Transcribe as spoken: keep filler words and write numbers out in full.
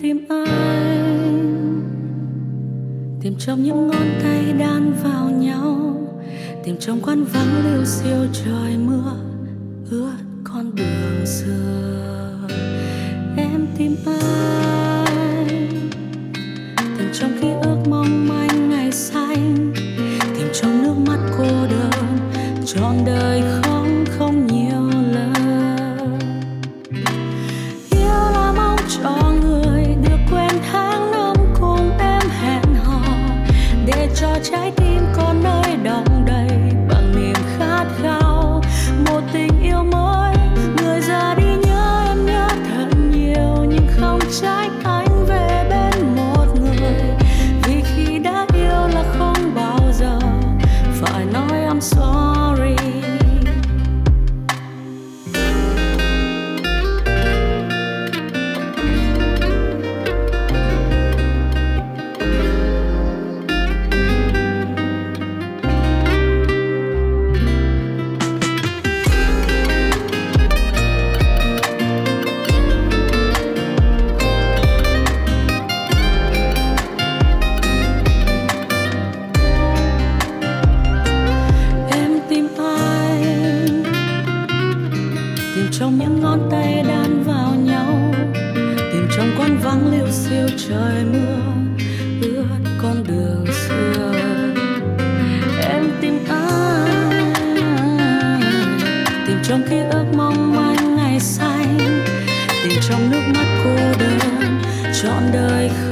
tìm anh, tìm trong những ngón tay đan vào nhau, tìm trong quán vắng liêu xiêu trời mưa ướt con đường xưa. Em tìm anh, tìm trong ký ức mong manh ngày xanh, tìm trong nước mắt cô đơn trọn đời không không nhiều lời. Yêu là mong cho người được quên tháng năm cùng em hẹn hò, để cho trái tim con nơi đong đầy bằng niềm khát khao một tình yêu mới. Người ra đi nhớ em nhớ thật nhiều, nhưng không trách anh về bên một người, vì khi đã yêu là không bao giờ phải nói I'm sorry. Trong những ngón tay đan vào nhau, tìm trong quán vắng liêu xiêu trời mưa ướt con đường xưa. Em tìm anh, tìm trong ký ức mong manh ngày xanh, tìm trong nước mắt cô đơn trọn đời.